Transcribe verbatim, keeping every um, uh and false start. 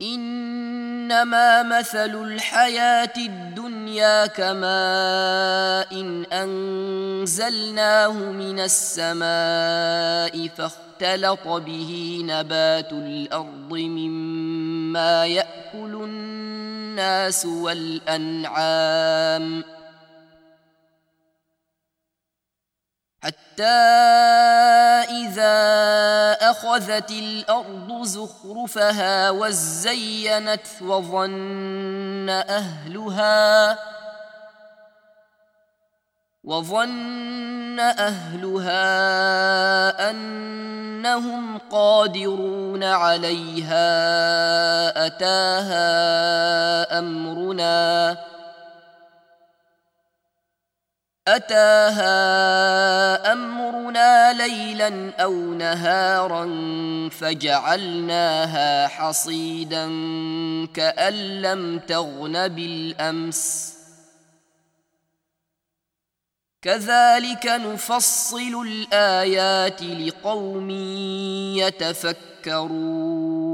إنما مثل الحياة الدنيا كماء إن أنزلناه من السماء فاختلط به نبات الأرض مما يأكل الناس والأنعام حتى إذا أخذت الأرض زخرفها وزينت وظن أهلها وظن أهلها أنهم قادرون عليها أتاها أمرنا أتاها أمرنا ليلا أو نهارا فجعلناها حصيدا كأن لم تغن بالأمس كذلك نفصل الآيات لقوم يتفكرون